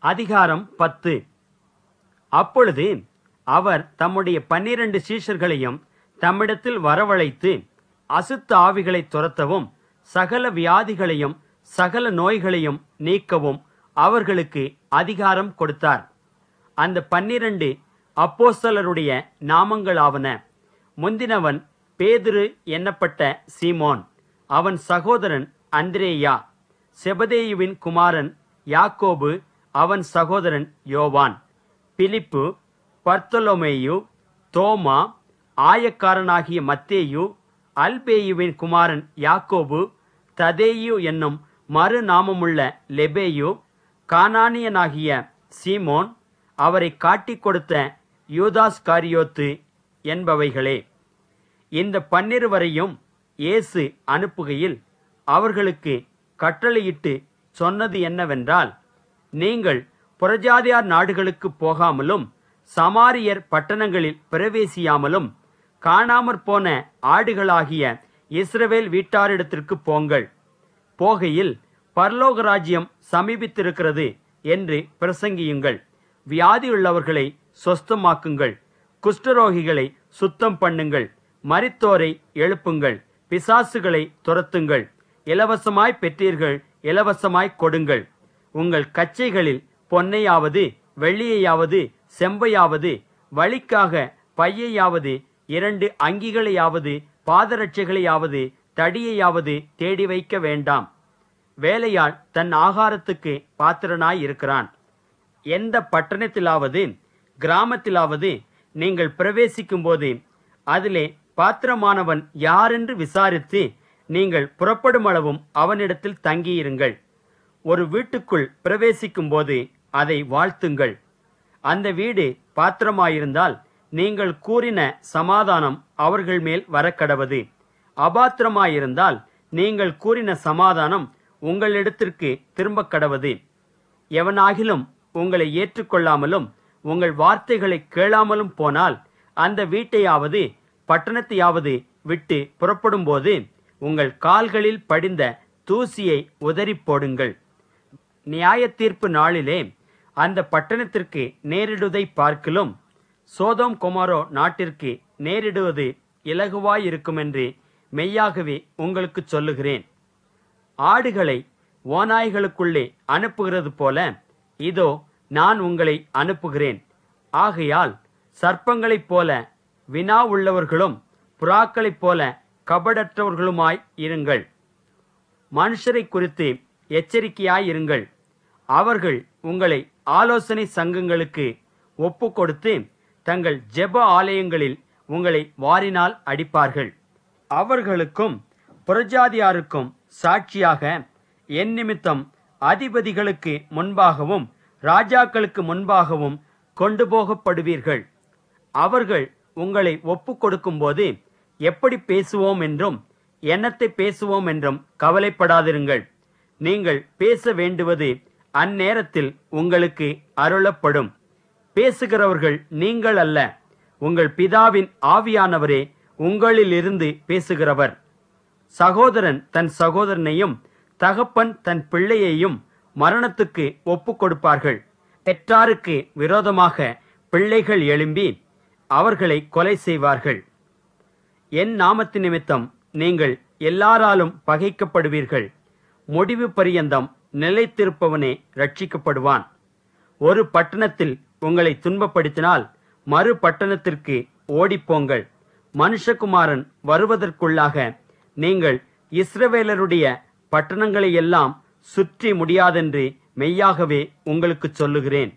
அதிகாரம் 10. அப்பொழுது அவர் தம்முடைய 12 சீஷர்களையும் தம்மிடத்தில் வரவழைத்து, அசுத்த ஆவிகளை துரத்தவும் சகல வியாதிகளையும் சகல நோய்களையும் நீக்கவும் அவர்களுக்கு அதிகாரம் கொடுத்தார். அந்த 12 அப்போஸ்தலருடைய நாமங்களாவன: முந்தினவன் பேதுரு என்னப்பட்ட சீமோன், அவன் சகோதரன் அந்திரேயா, செபதேயுவின் குமாரன் யாக்கோபு, அவன் சகோதரன் யோவான், பிலிப்பு, பர்த்தொலொமேயு, தோமா, ஆயக்காரனாகிய மத்தேயு, அல்பேயுவின் குமாரன் யாக்கோபு, ததேயு என்னும் மறுநாமமுள்ள லெபேயு, கானானியனாகிய சீமோன், அவரை காட்டிக் கொடுத்த யூதாஸ்காரியோத்து என்பவைகளே. இந்த 12 இயேசு அனுப்புகையில் அவர்களுக்கு கட்டளையிட்டு சொன்னது என்னவென்றால், நீங்கள் புறஜாதியார் நாடுகளுக்கு போகாமலும் சமாரியர் பட்டணங்களில் பிரவேசியாமலும் காணாமற் போன ஆடுகளாகிய இஸ்ரவேல் வீட்டாரிடத்திற்கு போங்கள். போகையில் பரலோக ராஜ்யம் சமீபித்திருக்கிறது என்று பிரசங்கியுங்கள். வியாதியுள்ளவர்களை சொஸ்தமாக்குங்கள், குஷ்டரோகிகளை சுத்தம் பண்ணுங்கள், மரித்தோரை எழுப்புங்கள், பிசாசுகளை துரத்துங்கள். இலவசமாய் பெற்றீர்கள், இலவசமாய் கொடுங்கள். உங்கள் கச்சைகளில் பொன்னையாவது வெள்ளியையாவது செம்பையாவது, வழிக்காக பையையாவது 2 அங்கிகளையாவது பாதரட்சைகளையாவது தடியையாவது தேடி வைக்க வேண்டாம். வேலையாள் தன் ஆகாரத்துக்கு பாத்திரனாய் இருக்கிறான். எந்த பட்டணத்திலாவது கிராமத்திலாவது நீங்கள் பிரவேசிக்கும் போது அதிலே பாத்திரமானவன் யாரென்று விசாரித்து நீங்கள் புறப்படும் அளவும் அவனிடத்தில் தங்கியிருங்கள். ஒரு வீட்டுக்குள் பிரவேசிக்கும் போது அதை வாழ்த்துங்கள். அந்த வீடு பாத்திரமாயிருந்தால் நீங்கள் கூறின சமாதானம் அவர்கள் மேல் வரக்கடவது. அபாத்திரமாயிருந்தால் நீங்கள் கூறின சமாதானம் உங்களிடத்திற்கு திரும்பக் கடவது. எவனாகிலும் உங்களை ஏற்றுக்கொள்ளாமலும் உங்கள் வார்த்தைகளை கேளாமலும் போனால் அந்த வீட்டையாவது பட்டணத்தையாவது விட்டு புறப்படும் போது உங்கள் கால்களில் படிந்த தூசியை உதறி போடுங்கள். நியாய தீர்ப்பு நாளிலே அந்த பட்டணத்திற்கு நேரிடுவதை பார்க்கிலும் சோதோம் கொமோரா நாட்டிற்கு நேரிடுவது இலகுவாயிருக்குமென்று மெய்யாகவே உங்களுக்கு சொல்லுகிறேன். ஆடுகளை ஓநாய்களுக்குள்ளே அனுப்புகிறது போல இதோ நான் உங்களை அனுப்புகிறேன். ஆகையால் சர்ப்பங்களைப் போல வினா உள்ளவர்களும் புறாக்களைப் போல கபடற்றவர்களுமாய் இருங்கள். மனுஷரை குறித்து எச்சரிக்கையாயிருங்கள். அவர்கள் உங்களை ஆலோசனை சங்கங்களுக்கு ஒப்பு கொடுத்து தங்கள் ஜெப ஆலயங்களில் உங்களை வாரினால் அடிப்பார்கள். அவர்களுக்கும் புறஜாதியாருக்கும் சாட்சியாக என் நிமித்தம் அதிபதிகளுக்கு முன்பாகவும் ராஜாக்களுக்கு முன்பாகவும் கொண்டு போகப்படுவீர்கள். அவர்கள் உங்களை ஒப்பு கொடுக்கும்போது எப்படி பேசுவோம் என்றும் என்னத்தை பேசுவோம் என்றும் கவலைப்படாதிருங்கள். நீங்கள் பேச வேண்டுவது அந்நேரத்தில் உங்களுக்கு அருளப்படும். பேசுகிறவர்கள் நீங்கள் அல்ல, உங்கள் பிதாவின் ஆவியானவரே உங்களிலிருந்து பேசுகிறவர். சகோதரன் தன் சகோதரனையும் தகப்பன் தன் பிள்ளையையும் மரணத்துக்கு ஒப்பு கொடுப்பார்கள். பெற்றாருக்கு விரோதமாக பிள்ளைகள் எழும்பி அவர்களை கொலை செய்வார்கள். என் நாமத்து நிமித்தம் நீங்கள் எல்லாராலும் பகைக்கப்படுவீர்கள். முடிவு பரியந்தம் நிலைத்திருப்பவனே ரட்சிக்கப்படுவான். ஒரு பட்டணத்தில் உங்களை துன்பப்படுத்தினால் மறு பட்டணத்திற்கு ஓடிப்போங்கள். மனுஷகுமாரன் வருவதற்குள்ளாக நீங்கள் இஸ்ரவேலருடைய பட்டணங்களை எல்லாம் சுற்றி முடியாதென்று மெய்யாகவே உங்களுக்கு சொல்லுகிறேன்.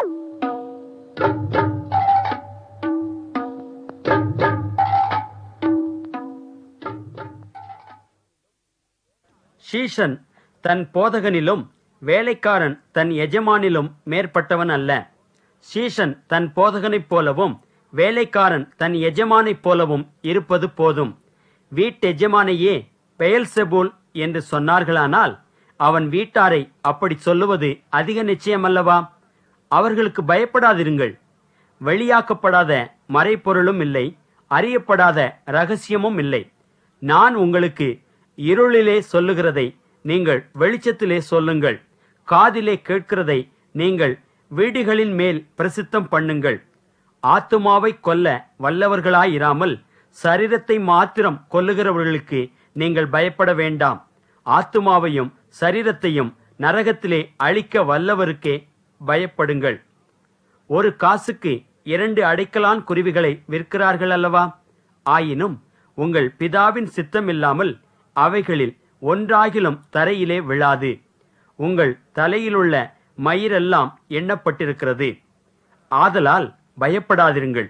சீஷன் தன் போதகனிலும் வேலைக்காரன் தன் எஜமானிலும் மேற்பட்டவன் அல்ல. சீஷன் தன் போதகனைப் போலவும் வேலைக்காரன் தன் எஜமானைப் போலவும் இருப்பது போதும். வீட்டெஜமானையே பெயல்செபூல் என்று சொன்னார்களானால் அவன் வீட்டாரை அப்படி சொல்லுவது அதிக நிச்சயமல்லவா? அவர்களுக்கு பயப்படாதிருங்கள். வெளியாக்கப்படாத மறைப்பொருளும் இல்லை, அறியப்படாத இரகசியமும் இல்லை. நான் உங்களுக்கு இருளிலே சொல்லுகிறதை நீங்கள் வெளிச்சத்திலே சொல்லுங்கள். காதிலே கேட்கிறதை நீங்கள் வீடுகளின் மேல் பிரசித்தம் பண்ணுங்கள். ஆத்துமாவை கொல்ல வல்லவர்களாயிராமல் சரீரத்தை மாத்திரம் கொல்லுகிறவர்களுக்கு நீங்கள் பயப்பட வேண்டாம். ஆத்துமாவையும் சரீரத்தையும் நரகத்திலே அழிக்க வல்லவருக்கே பயப்படுங்கள். ஒரு காசுக்கு 2 அடைக்கலான் குருவிகளை விற்கிறார்கள் அல்லவா? ஆயினும் உங்கள் பிதாவின் சித்தமில்லாமல் அவைகளில் ஒன்றாகிலும் தரையிலே விழாது. உங்கள் தலையிலுள்ள மயிரெல்லாம் எண்ணப்பட்டிருக்கிறது. ஆதலால் பயப்படாதிருங்கள்.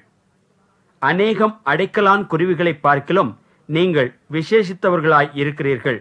அநேகம் அடைக்கலான் குருவிகளை பார்க்கிலும் நீங்கள் விசேஷித்தவர்களாய் இருக்கிறீர்கள்.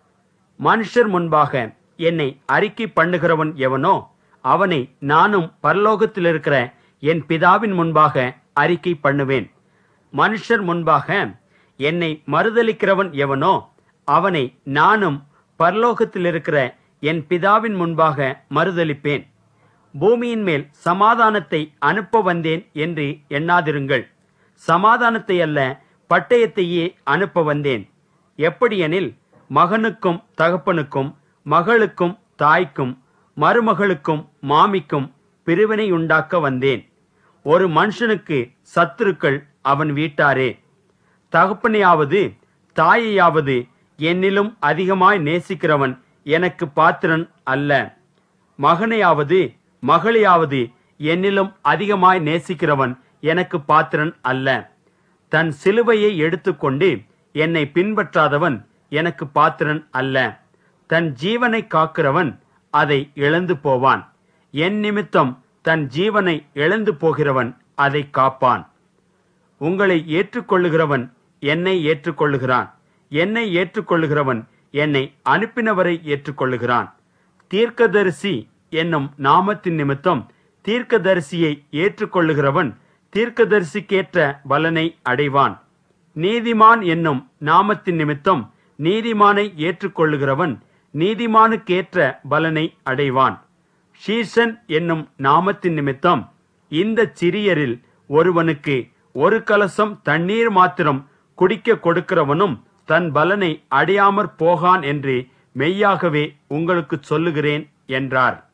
மனுஷர் முன்பாக என்னை அறிக்கை பண்ணுகிறவன் எவனோ அவனை நானும் பரலோகத்தில் இருக்கிற என் பிதாவின் முன்பாக அறிக்கை பண்ணுவேன். மனுஷர் முன்பாக என்னை மறுதலிக்கிறவன் எவனோ அவனை நானும் பரலோகத்தில் இருக்கிற என் பிதாவின் முன்பாக மறுதலிப்பேன். பூமியின் மேல் சமாதானத்தை அனுப்ப வந்தேன் என்று எண்ணாதிருங்கள். சமாதானத்தை அல்ல, பட்டயத்தையே அனுப்ப வந்தேன். எப்படியெனில் மகனுக்கும் தகப்பனுக்கும் மகளுக்கும் தாய்க்கும் மருமகளுக்கும் மாமிக்கும் பிரிவினையுண்டாக்க வந்தேன். ஒரு மனுஷனுக்கு சத்துருக்கள் அவன் வீட்டாரே. தகப்பனையாவது தாயையாவது என்னிலும் அதிகமாய் நேசிக்கிறவன் எனக்கு பாத்திரன் அல்ல. மகனையாவது மகளையாவது என்னிலும் அதிகமாய் நேசிக்கிறவன் எனக்கு பாத்திரன் அல்ல. தன் சிலுவையை எடுத்துக்கொண்டு என்னை பின்பற்றாதவன் எனக்கு பாத்திரன் அல்ல. தன் ஜீவனை காக்கிறவன் அதை இழந்து போவான். என் நிமித்தம் தன் ஜீவனை இழந்து போகிறவன் அதை காப்பான். உங்களை ஏற்றுக்கொள்ளுகிறவன் என்னை ஏற்றுக்கொள்ளுகிறான். என்னை ஏற்றுக்கொள்ளுகிறவன் என்னை அனுப்பினவரை ஏற்றுக்கொள்ளுகிறான். தீர்க்கதரிசி என்னும் நாமத்தின் நிமித்தம் தீர்க்கதரிசியை ஏற்றுக்கொள்ளுகிறவன் தீர்க்கதரிசிக்கேற்ற பலனை அடைவான். நீதிமான் என்னும் நாமத்தின் நிமித்தம் நீதிமானை ஏற்றுக்கொள்ளுகிறவன் நீதிமானுக்கேற்ற பலனை அடைவான். ஷீஷன் என்னும் நாமத்தின் நிமித்தம் இந்த சிறியரில் ஒருவனுக்கு 1 கலசம் தண்ணீர் மாத்திரம் குடிக்க கொடுக்கிறவனும் தன் பலனை அடையாமற் போகான் என்று மெய்யாகவே உங்களுக்கு சொல்லுகிறேன் என்றார்.